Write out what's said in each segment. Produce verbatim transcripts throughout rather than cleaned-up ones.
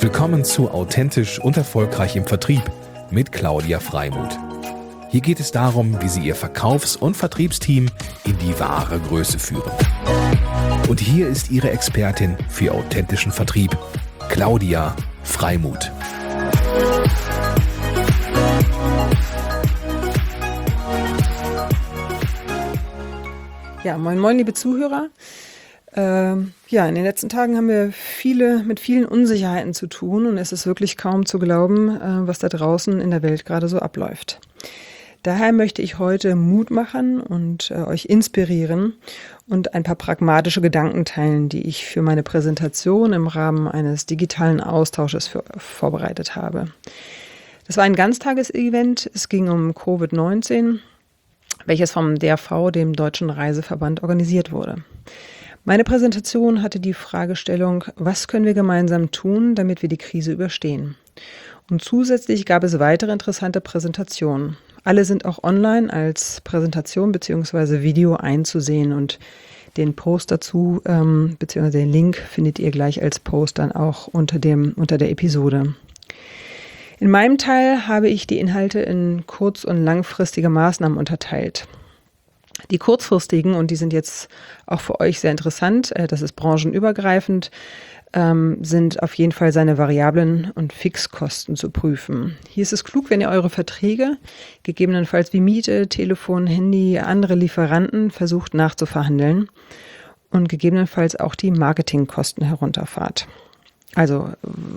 Willkommen zu Authentisch und Erfolgreich im Vertrieb mit Claudia Freimuth. Hier geht es darum, wie Sie Ihr Verkaufs- und Vertriebsteam in die wahre Größe führen. Und hier ist Ihre Expertin für authentischen Vertrieb, Claudia Freimuth. Ja, moin moin, liebe Zuhörer. Ähm, ja, in den letzten Tagen haben wir viele mit vielen Unsicherheiten zu tun und es ist wirklich kaum zu glauben, äh, was da draußen in der Welt gerade so abläuft. Daher möchte ich heute Mut machen und äh, euch inspirieren und ein paar pragmatische Gedanken teilen, die ich für meine Präsentation im Rahmen eines digitalen Austausches für, vorbereitet habe. Das war ein Ganztagesevent. Es ging um Covid neunzehn, welches vom D R V, dem Deutschen Reiseverband, organisiert wurde. Meine Präsentation hatte die Fragestellung, was können wir gemeinsam tun, damit wir die Krise überstehen? Und zusätzlich gab es weitere interessante Präsentationen. Alle sind auch online als Präsentation bzw. Video einzusehen und den Post dazu ähm, bzw. den Link findet ihr gleich als Post dann auch unter dem unter der Episode. In meinem Teil habe ich die Inhalte in kurz- und langfristige Maßnahmen unterteilt. Die kurzfristigen, und die sind jetzt auch für euch sehr interessant, das ist branchenübergreifend, sind auf jeden Fall seine Variablen und Fixkosten zu prüfen. Hier ist es klug, wenn ihr eure Verträge, gegebenenfalls wie Miete, Telefon, Handy, andere Lieferanten, versucht nachzuverhandeln und gegebenenfalls auch die Marketingkosten herunterfahrt. Also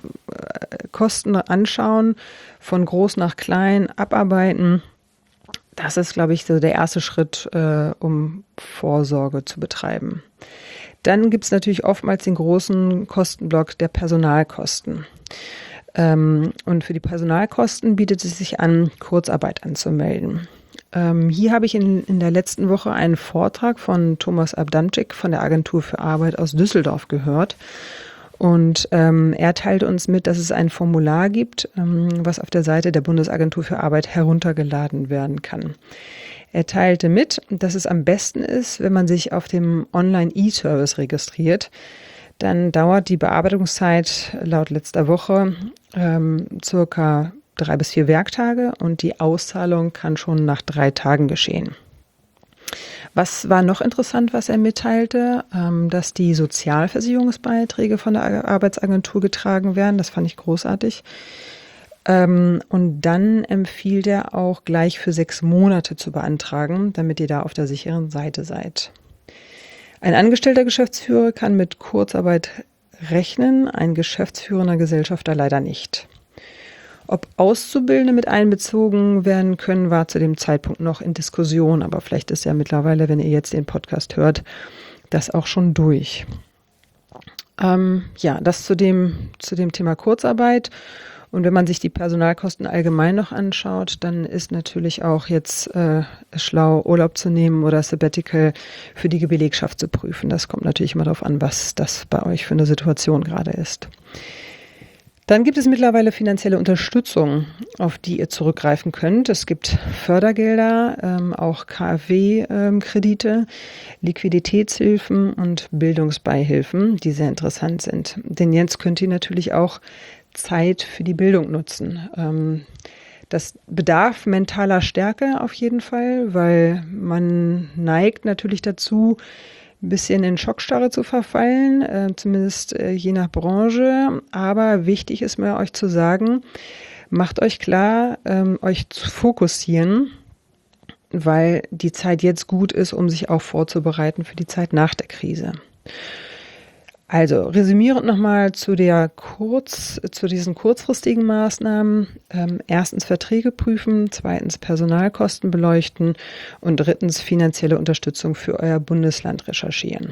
äh, Kosten anschauen, von groß nach klein, abarbeiten. Das ist, glaube ich, so der erste Schritt, äh, um Vorsorge zu betreiben. Dann gibt es natürlich oftmals den großen Kostenblock der Personalkosten. Ähm, und für die Personalkosten bietet es sich an, Kurzarbeit anzumelden. Ähm, hier habe ich in, in der letzten Woche einen Vortrag von Thomas Abdamczyk von der Agentur für Arbeit aus Düsseldorf gehört. Und ähm, er teilte uns mit, dass es ein Formular gibt, ähm, was auf der Seite der Bundesagentur für Arbeit heruntergeladen werden kann. Er teilte mit, dass es am besten ist, wenn man sich auf dem Online-E-Service registriert. Dann dauert die Bearbeitungszeit laut letzter Woche ähm, circa drei bis vier Werktage und die Auszahlung kann schon nach drei Tagen geschehen. Was war noch interessant, was er mitteilte, ähm, dass die Sozialversicherungsbeiträge von der Arbeitsagentur getragen werden. Das fand ich großartig. Ähm, und dann empfiehlt er auch gleich für sechs Monate zu beantragen, damit ihr da auf der sicheren Seite seid. Ein angestellter Geschäftsführer kann mit Kurzarbeit rechnen, ein geschäftsführender Gesellschafter leider nicht. Ob Auszubildende mit einbezogen werden können, war zu dem Zeitpunkt noch in Diskussion, aber vielleicht ist ja mittlerweile, wenn ihr jetzt den Podcast hört, das auch schon durch. Ähm, ja, das zu dem, zu dem Thema Kurzarbeit. Und wenn man sich die Personalkosten allgemein noch anschaut, dann ist natürlich auch jetzt äh, schlau, Urlaub zu nehmen oder Sabbatical für die Belegschaft zu prüfen. Das kommt natürlich immer darauf an, was das bei euch für eine Situation gerade ist. Dann gibt es mittlerweile finanzielle Unterstützung, auf die ihr zurückgreifen könnt. Es gibt Fördergelder, ähm, auch K f W-Kredite, Liquiditätshilfen und Bildungsbeihilfen, die sehr interessant sind. Denn jetzt könnt ihr natürlich auch Zeit für die Bildung nutzen. Ähm, das bedarf mentaler Stärke auf jeden Fall, weil man neigt natürlich dazu, ein bisschen in Schockstarre zu verfallen, äh, zumindest äh, je nach Branche. Aber wichtig ist mir euch zu sagen, macht euch klar, ähm, euch zu fokussieren, weil die Zeit jetzt gut ist, um sich auch vorzubereiten für die Zeit nach der Krise. Also resümierend nochmal zu der kurz, zu diesen kurzfristigen Maßnahmen. Ähm, erstens Verträge prüfen, zweitens Personalkosten beleuchten und drittens finanzielle Unterstützung für euer Bundesland recherchieren.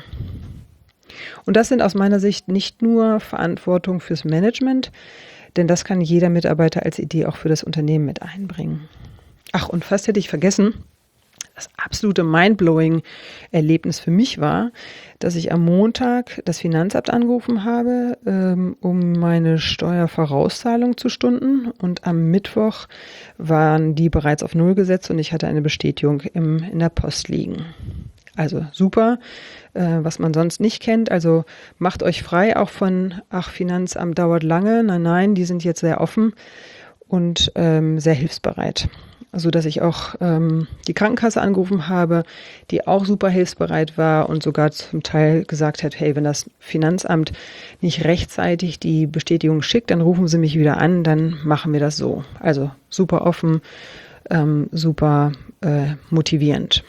Und das sind aus meiner Sicht nicht nur Verantwortung fürs Management, denn das kann jeder Mitarbeiter als Idee auch für das Unternehmen mit einbringen. Ach, und fast hätte ich vergessen, das absolute Mindblowing-Erlebnis für mich war, dass ich am Montag das Finanzamt angerufen habe, ähm, um meine Steuervorauszahlung zu stunden. Und am Mittwoch waren die bereits auf Null gesetzt und ich hatte eine Bestätigung im, in der Post liegen. Also super, äh, was man sonst nicht kennt. Also macht euch frei auch von, ach, Finanzamt dauert lange. Nein, nein, die sind jetzt sehr offen und ähm, sehr hilfsbereit. Also dass ich auch ähm, die Krankenkasse angerufen habe, die auch super hilfsbereit war und sogar zum Teil gesagt hat, hey, wenn das Finanzamt nicht rechtzeitig die Bestätigung schickt, dann rufen Sie mich wieder an, dann machen wir das so. Also super offen, ähm, super äh, motivierend.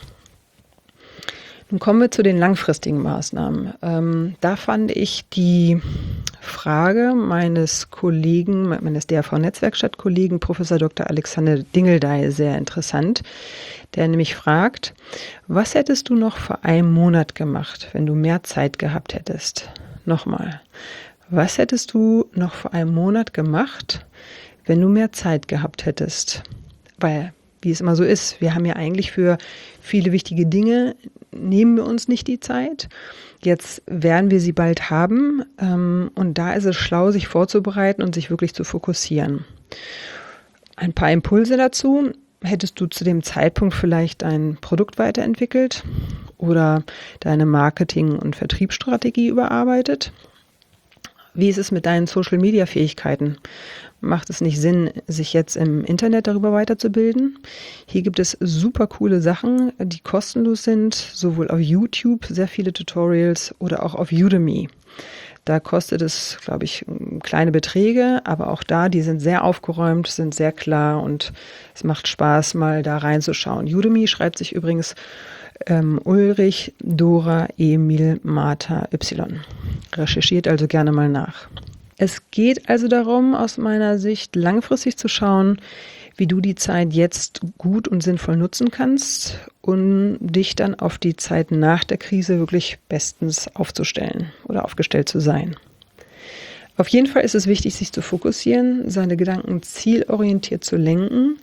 Nun kommen wir zu den langfristigen Maßnahmen. Ähm, da fand ich die Frage meines Kollegen, meines D R V-Netzwerkstatt-Kollegen, Professor Doktor Alexander Dingeldey, sehr interessant, der nämlich fragt, was hättest du noch vor einem Monat gemacht, wenn du mehr Zeit gehabt hättest? Nochmal, was hättest du noch vor einem Monat gemacht, wenn du mehr Zeit gehabt hättest? Weil, wie es immer so ist, wir haben ja eigentlich für viele wichtige Dinge, nehmen wir uns nicht die Zeit. Jetzt werden wir sie bald haben ähm, und da ist es schlau, sich vorzubereiten und sich wirklich zu fokussieren. Ein paar Impulse dazu. Hättest du zu dem Zeitpunkt vielleicht ein Produkt weiterentwickelt oder deine Marketing- und Vertriebsstrategie überarbeitet? Wie ist es mit deinen Social-Media-Fähigkeiten? Macht es nicht Sinn, sich jetzt im Internet darüber weiterzubilden? Hier gibt es super coole Sachen, die kostenlos sind, sowohl auf YouTube, sehr viele Tutorials oder auch auf Udemy. Da kostet es, glaube ich, kleine Beträge, aber auch da, die sind sehr aufgeräumt, sind sehr klar und es macht Spaß, mal da reinzuschauen. Udemy schreibt sich übrigens ähm, Ulrich, Dora, Emil, Martha, Y. Recherchiert also gerne mal nach. Es geht also darum, aus meiner Sicht langfristig zu schauen, wie du die Zeit jetzt gut und sinnvoll nutzen kannst, um dich dann auf die Zeit nach der Krise wirklich bestens aufzustellen oder aufgestellt zu sein. Auf jeden Fall ist es wichtig, sich zu fokussieren, seine Gedanken zielorientiert zu lenken.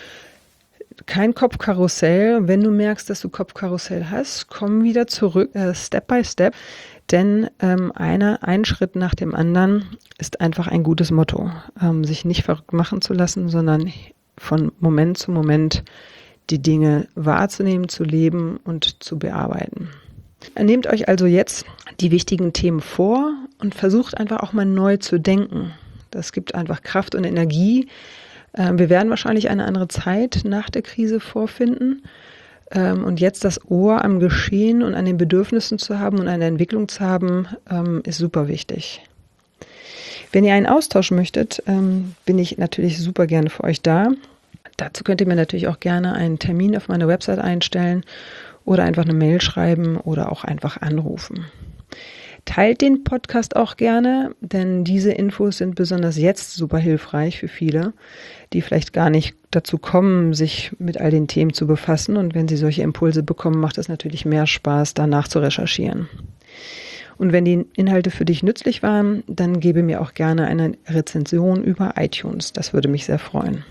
Kein Kopfkarussell. Wenn du merkst, dass du Kopfkarussell hast, komm wieder zurück, äh, Step by Step. Denn ähm, eine, ein Schritt nach dem anderen ist einfach ein gutes Motto. Ähm, sich nicht verrückt machen zu lassen, sondern von Moment zu Moment die Dinge wahrzunehmen, zu leben und zu bearbeiten. Nehmt euch also jetzt die wichtigen Themen vor und versucht einfach auch mal neu zu denken. Das gibt einfach Kraft und Energie. Ähm, wir werden wahrscheinlich eine andere Zeit nach der Krise vorfinden. Und jetzt das Ohr am Geschehen und an den Bedürfnissen zu haben und an der Entwicklung zu haben, ist super wichtig. Wenn ihr einen Austausch möchtet, bin ich natürlich super gerne für euch da. Dazu könnt ihr mir natürlich auch gerne einen Termin auf meiner Website einstellen oder einfach eine Mail schreiben oder auch einfach anrufen. Teilt den Podcast auch gerne, denn diese Infos sind besonders jetzt super hilfreich für viele, die vielleicht gar nicht dazu kommen, sich mit all den Themen zu befassen. Und wenn sie solche Impulse bekommen, macht es natürlich mehr Spaß, danach zu recherchieren. Und wenn die Inhalte für dich nützlich waren, dann gebe mir auch gerne eine Rezension über iTunes. Das würde mich sehr freuen.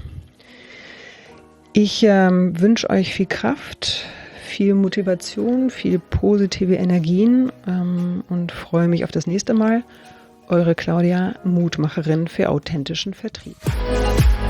Ich ähm, wünsche euch viel Kraft, viel Motivation, viel positive Energien ähm, und freue mich auf das nächste Mal. Eure Claudia, Mutmacherin für authentischen Vertrieb.